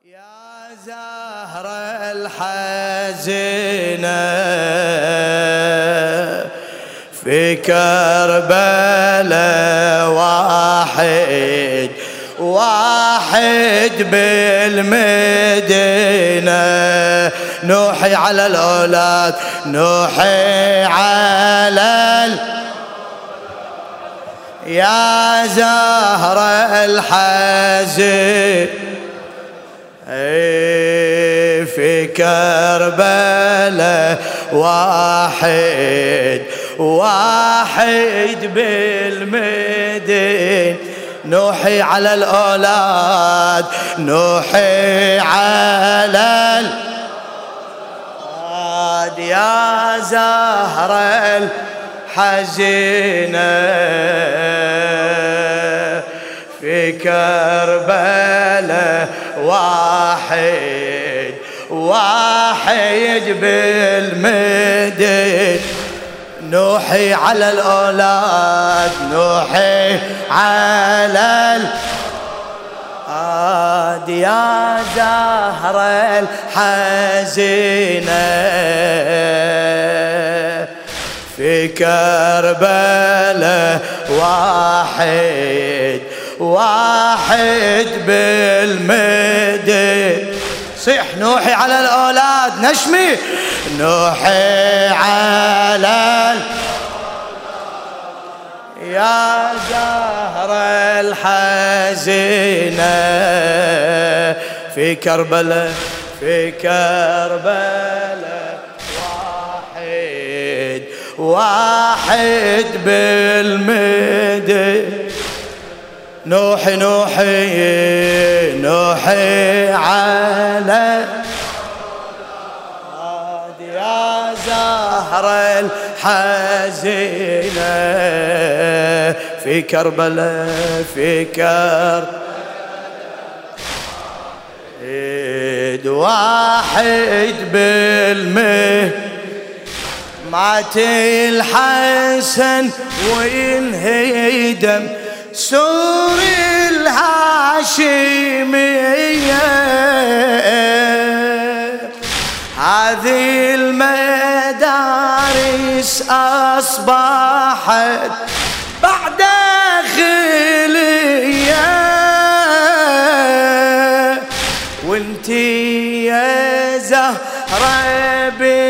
يا زهر الحزينة في كربلاء واحد بالمدينة، نوحي على الأولاد، نوحي على يا زهر الحزين في كربلاء واحد بالمدين، نوحي على الأولاد، نوحي على الأولاد. يا زهر الحزينة في كربلاء واحد بالمدين، نوحي على الأولاد، نوحي على الأولاد. يا زهر الحزينة في كربلاء واحد بالمدين، صيح نوحي على الأولاد، نشمي نوحي على يا زهر الحزينة في كربلاء واحد بالمدين، نوحي على يا زهر الحزينة في كربلاء واحد بالمدين، مات الحسن وينهدم سور الهاشمية، هذه المدارس أصبحت بعد خلية، وانتي يا زهرة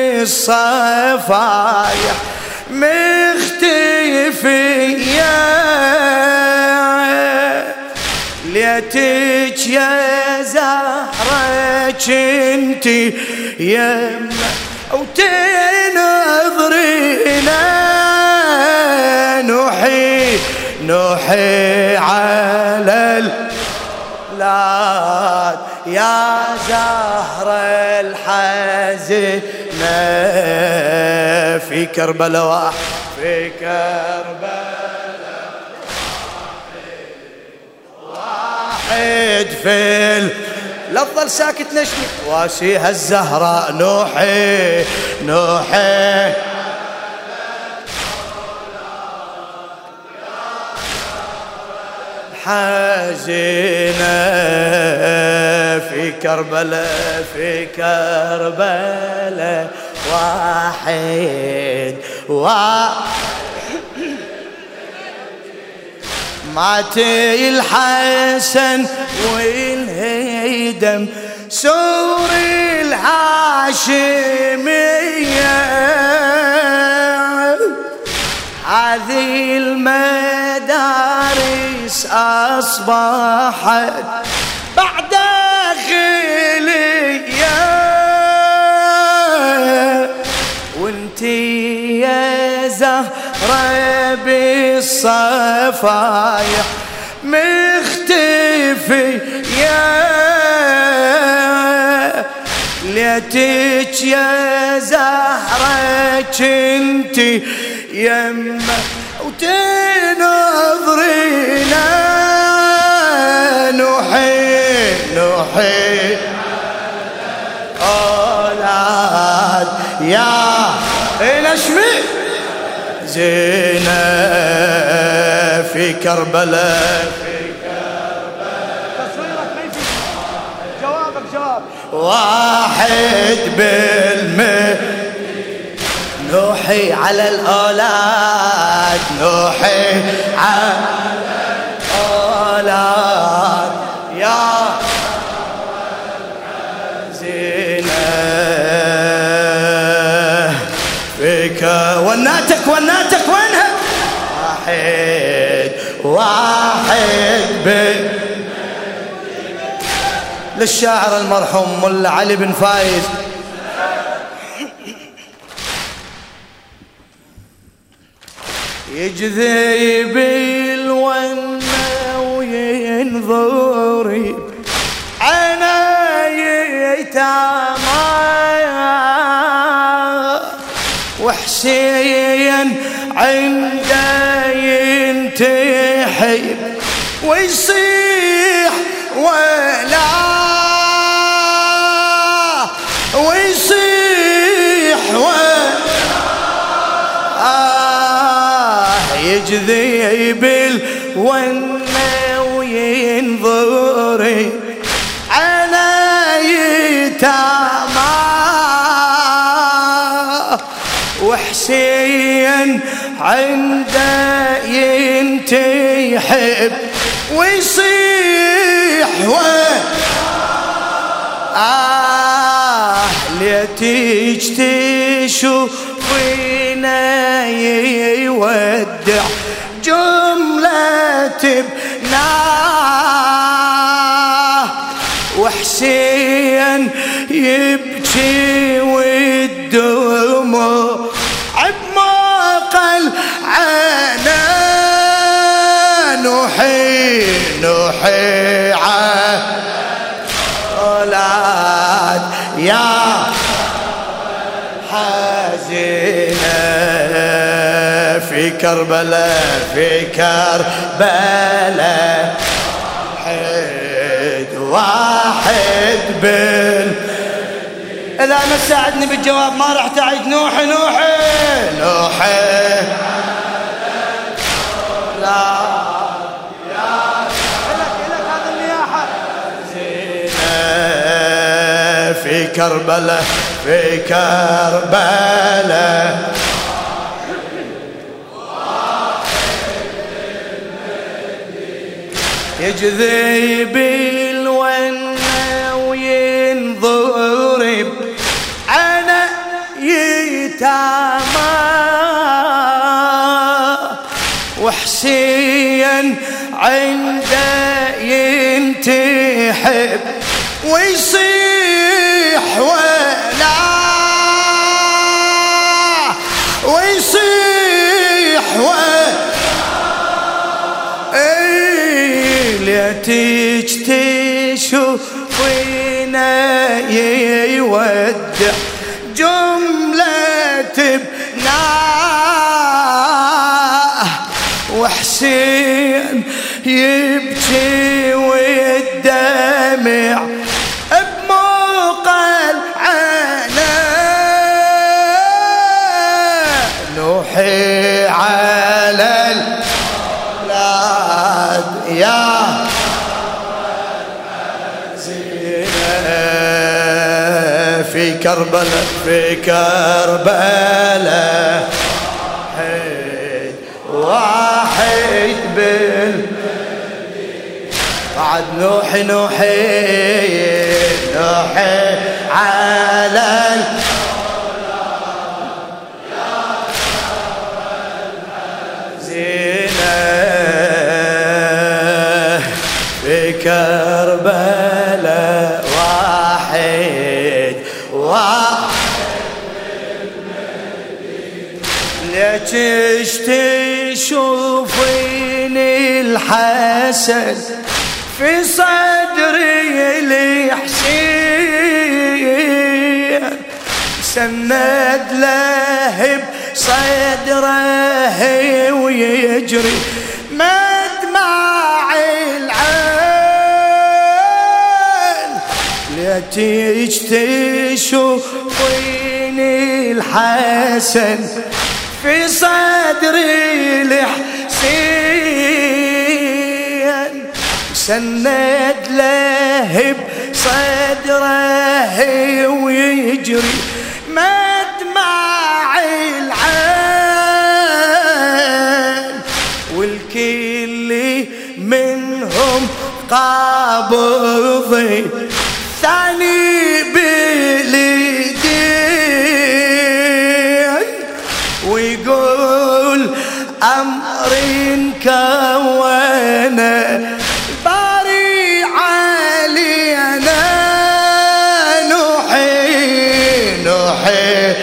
بالصفايا مختفية، ليتك يا زهرة كنتي يمنا وتنظرينا، نوحي على الأولاد. يا زهر الحزينة في كربلاء واحد في لا تظل ساكت نشمي واسيها الزهراء، نوحي حزينة في كربلاء واحد مات الحسن وينهدم سور الهاشمية، هذه المدارس أصبحت بعد خلية، وانتي يا زهرة بالصفايا مختفية، ليتك يا زهرة كنتي يمه وتنظرينا، نوحي أولاد يا نشمي زينة في كربلاء تصويرك ما يفيد جواب واحد نوحي على الأولاد، نوحي على الأولاد يا زينة فيك وناتك وينها؟ واحد للشاعر المرحوم ملا علي بن فايز. يجذب الونه وينظري عناي يتامى وحسين عنده ينتحب ويصيح ولا ويصيح يجذب الونه وينظري على يتامى وحسين عنده ينتحب ويصيح ليتيج تشوفينا يودع جملة ابناه وحسين يبكي والدموع بمقل عينه نوحي على الأولاد يا حزينة في كربلاء واحد إذا ما ساعدني بالجواب ما راح تعيد. نوحي لا في كربلاء يجذب الونه وينضرب على يتامى وحسين عنده ينتحب ويصيح ولا ويصيح ليتيج تشوفينا يودع جملة ابناه وحسين يبكي والدمع بمقل عينه نوحي على الأولاد يا زينة في كربلاء واحد بعد نوحي على زينة في كربلاء واحد ليش تشوفيني الحسن في صدري الحسين سند له بصدره ويجري مدمع العين ليتيج تشوفيني الحسن في صدري الحسين سند له صدره ويجري مدمع العين، والكل منهم قابضي ثاني باليدين، ويقول أمر كونه باري علينا نوحي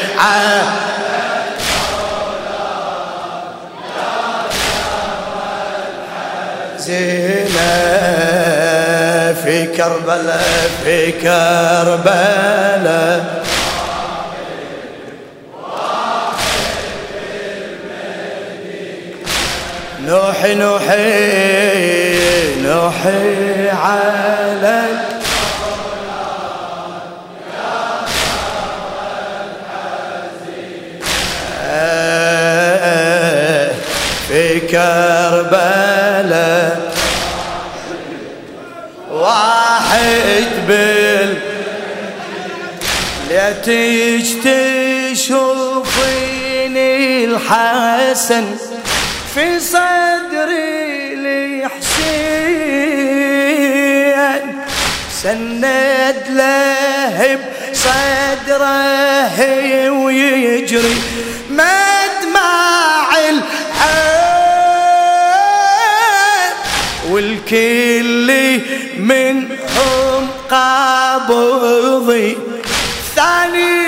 زينة في كربلاء في كربلاء نوحي على في كربلاء واحد ليتج تشوفيني الحسن في صدري الحسين، سند له بصدره ويجري مدمع العين، والكل منهم قابضي ثاني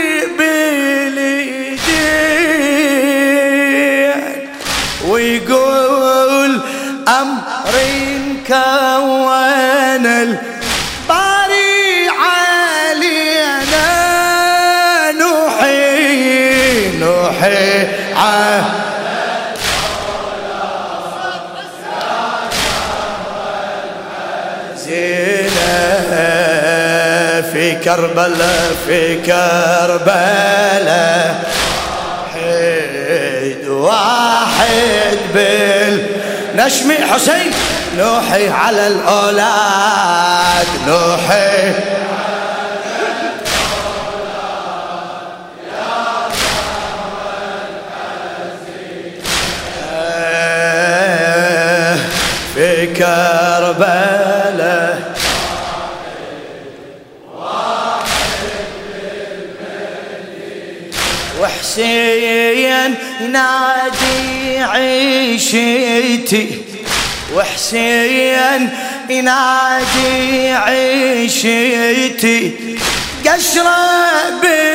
باليدين، ويقول أمر كون الباري علينا نوحي زينة في كربلاء واحد بالنشم حسين نوحي على الأولاد نوحي في كربلاء وحسين ينادي عيشتي وحسين ينادي عيشتي قشرة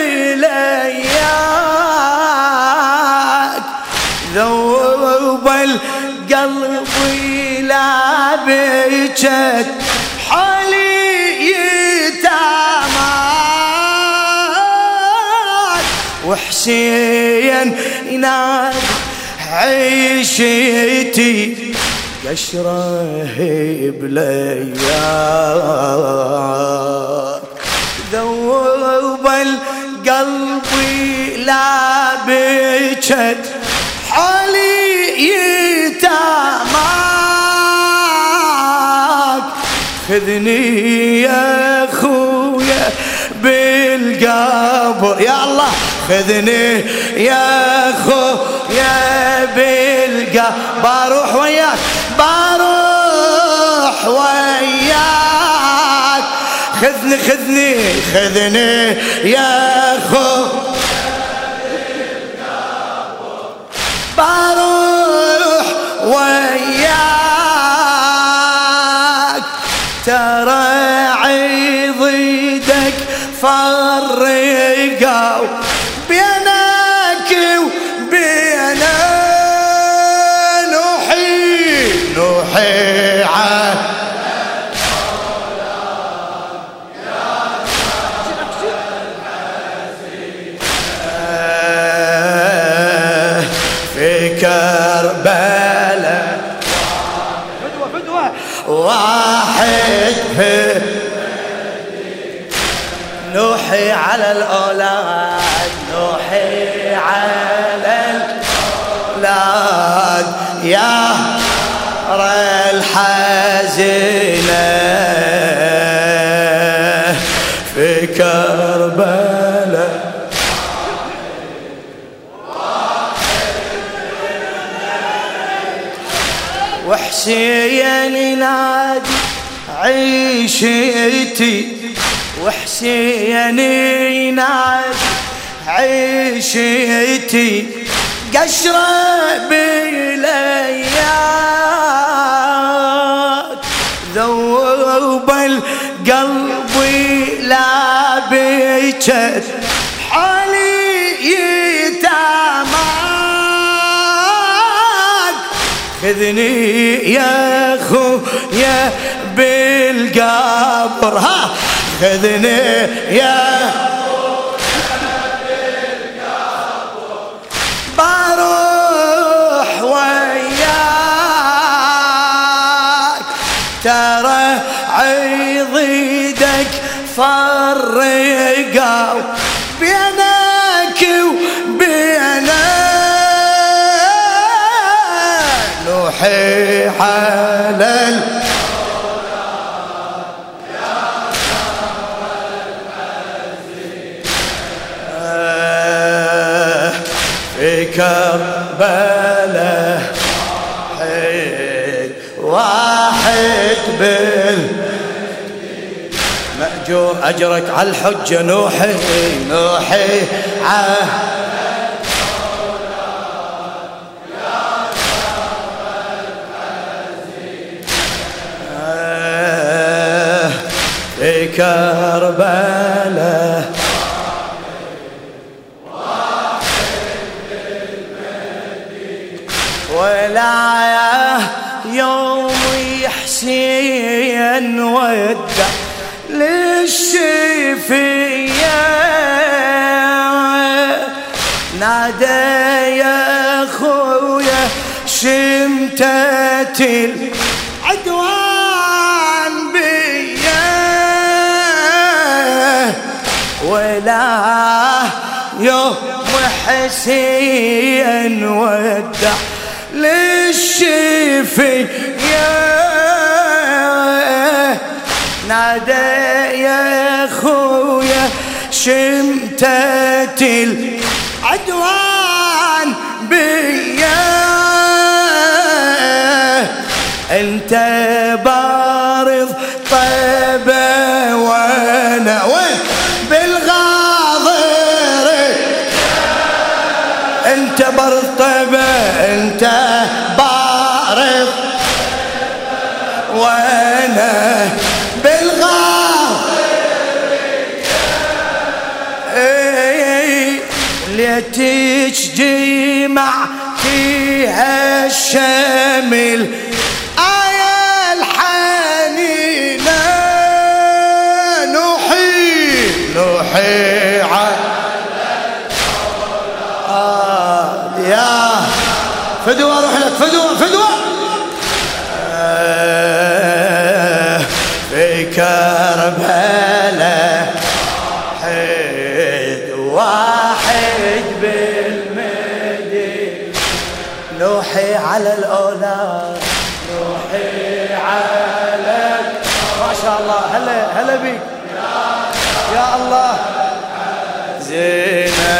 بلياك ذوب القلب لا بجت حالي يتاماك وحسين ينادي عيشتي قشره بلياك ذوب القلب لا بجت حالي يتاماك خذني يا خويا بالقبر يا الله خذني يا خويا بالقبر بروح وياك خذني يا خويا بروح وياك ترى عضيدك فرقوا بينك وبينا نوحي كربلاء فدوة واحد في نوحي على الأولاد نوحي على الأولاد يا الحزينة في كربلاء وحسين ينادي عيشتي، وحسين ينادي عيشتي، قشرة بلياك ذوب القلب لا بيجت حالي يتاماك، خذني يا خويا بالقبر، ها خذني يا بروح وياك، ترى عضيدك فرقوا بينك وبيننا، نوحي على في كربلاء حيد واحد بالمأجور، أجرك على الحجة نوحي نوحي في كربلاء ولا يوم حسين ودع للشفية، نادى يا خويا شمتت العدوان بيا، ولا يوم حسين ودع للشفية، نادى يا خويا شمتت العدوان بيا، انت بارض طيبة وانا وين بالغاضر، انت بارض طيبة انت بارض وانا بالغاضر، ليتك جمع فيها الشمل آية الحنينة، نوحي على يا فدوة، روح لك فدوة في كربلاء حيد واحد بالمدينة، نوحي على الأولاد نوحي على ما شاء الله، هلا بيك يا الله زينة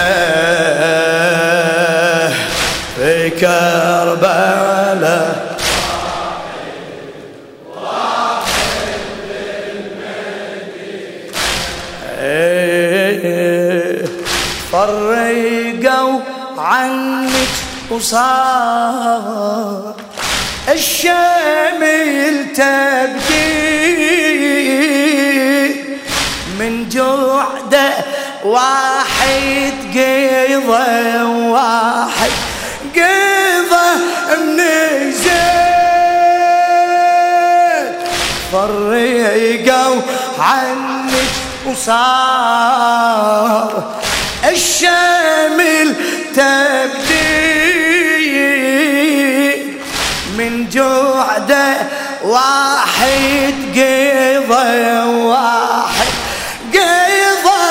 في كربلاء فرقوا عنك وصار الشمل تبكي، من جوعده واحد قيضة واحد قيضة من زين، فرقوا عنك وصار الشمل تبدي، من جوعده واحد قيضة واحد قيضة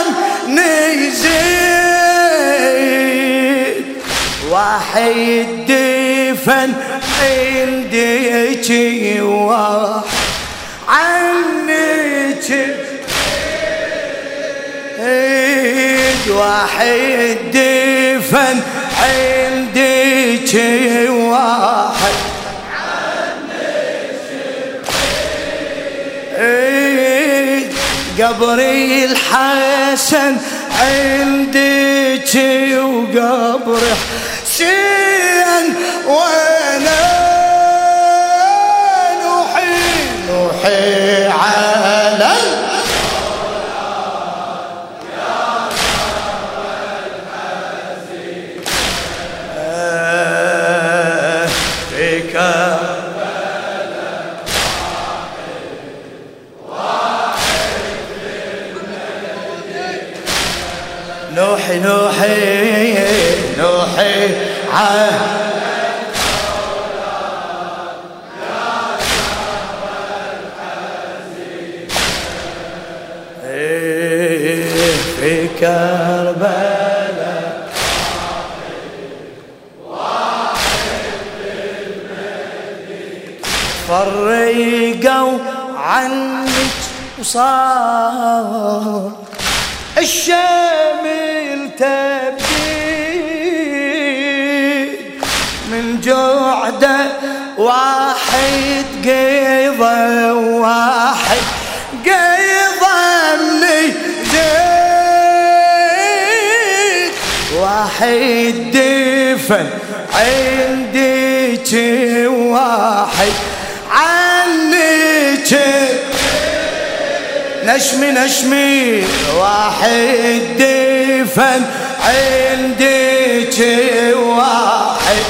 نزيد، واحد دفن عندك واحد عنك واحد دفن عندك واحد قبري الحسن عندك وقبر حسين وانا نوحي على نوحي نوحي نوحي في كربلاء فرقوا عنك وصار الشامل تبديل من جعده واحد قيضه واحد قيضه مني زيد واحد دفن عندك واحد عنك نشمي نشمي واحد دفن عندك واحد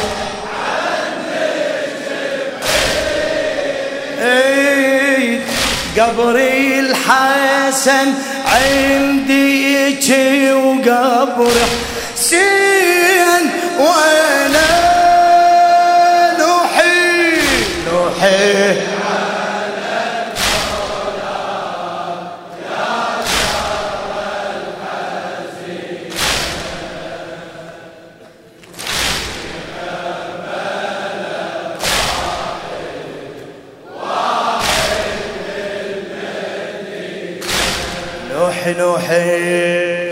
عنك قبري الحسن عندك وقبر حسين وانا نوحي نوحي نوحي نوحي